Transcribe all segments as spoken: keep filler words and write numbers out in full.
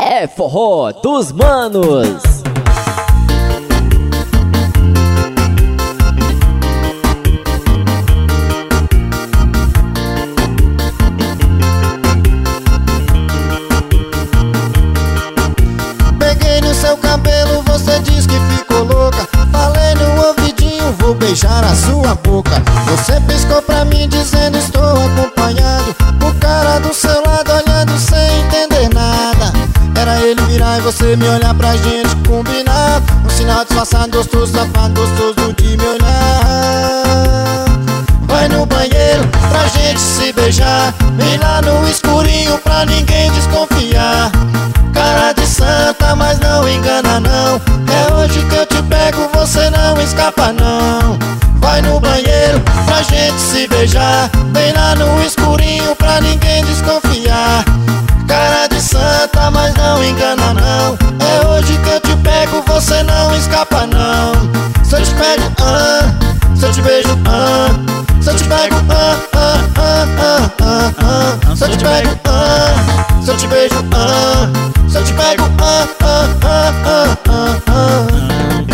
É forró dos manos. Peguei no seu cabelo, você diz que ficou louca. Falei no ouvidinho, vou beijar a sua boca. Você piscou pra mim dizendo estou acompanhado. O cara do seu lado olhando sem entender nada. Era ele virar e você me olhar pra gente combinar. Um sinal disfarçado, gostoso, safado, gostoso de me olhar. Vai no banheiro pra gente se beijar. Vem lá no escurinho pra ninguém desconfiar. Cara de santa, mas não engana não. É hoje que eu te pego, você não escapa não. Vai no banheiro pra gente se beijar. Vem lá no escurinho pra ninguém desconfiar. Cara de santa, mas não engana não. É hoje que eu te pego, você não escapa não. Se eu te pego, ah, se eu te beijo, ah, se eu te pego, ah, ah, ah, ah, ah, ah. Se eu te pego, ah, se eu te beijo, ah, se eu te pego, ah, ah, ah, ah, ah, ah.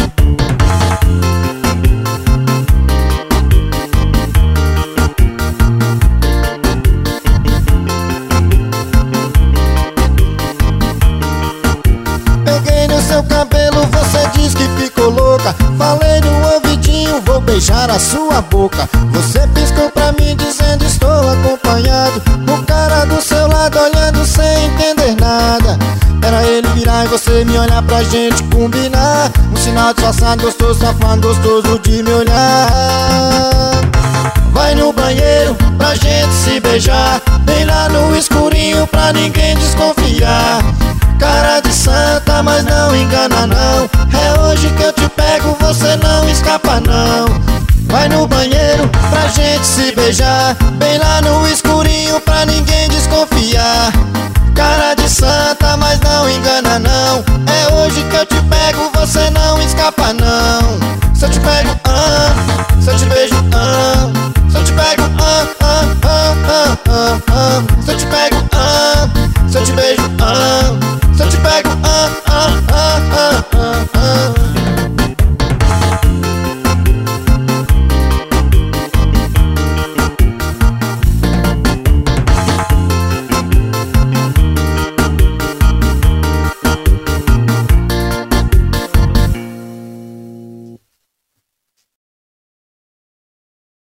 Peguei no seu cabelo, você diz que ficou louca. Falei no ouvidinho, vou beijar a sua boca. Você piscou pra mim dizendo estou acompanhado. O cara do seu lado olhando sem entender nada. Era ele virar e você me olhar pra gente combinar. Um sinal disfarçado, gostoso, safado, gostoso de me olhar. Vai no banheiro pra gente se beijar. Vem lá no escurinho pra ninguém desconfiar. Cara de santa, mas não engana não. É hoje que eu te pego, você não escapa não. Vai no banheiro pra gente se beijar. Bem lá no escurinho pra ninguém desconfiar.